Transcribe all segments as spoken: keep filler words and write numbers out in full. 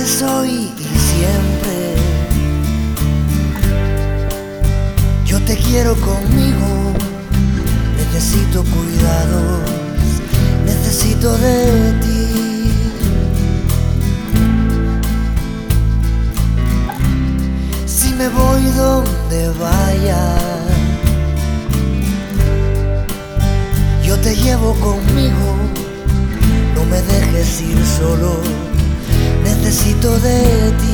eres hoy y siempre. Yo te quiero conmigo, necesito cuidados, necesito de ti. Si me voy donde vaya, yo te llevo conmigo, no me dejes ir solo, necesito de ti.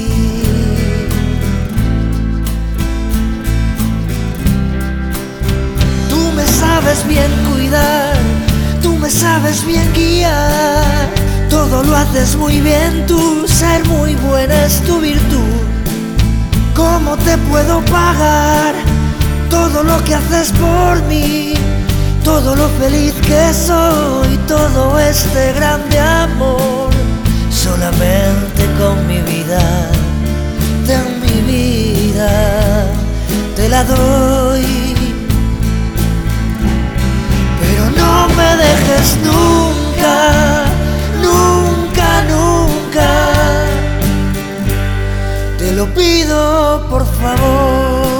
Tú me sabes bien cuidar, tú me sabes bien guiar, todo lo haces muy bien tú, ser muy buena es tu virtud. ¿Cómo te puedo pagar todo lo que haces por mí? Todo lo feliz que soy, todo este grande amor, solamente con mi vida, ten mi vida, te la doy. Pero no me dejes nunca, nunca, nunca, te lo pido por favor.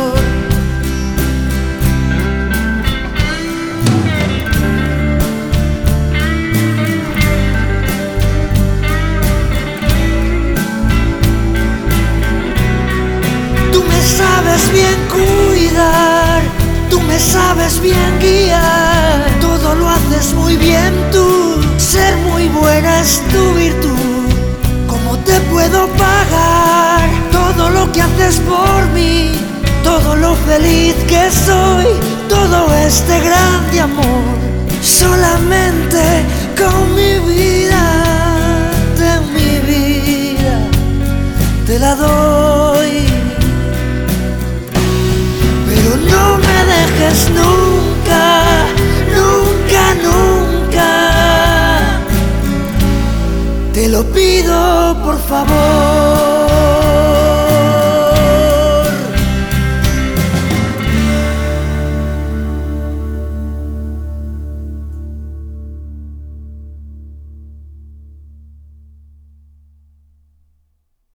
Tú me sabes bien cuidar, tú me sabes bien guiar, todo lo haces muy bien tú, ser muy buena es tu virtud. ¿Cómo te puedo pagar todo lo que haces por mí? Todo lo feliz que soy, todo este grande amor, solamente con mi vida, de mi vida, te la doy. Pero no me dejes nunca, nunca, nunca, te lo pido por favor.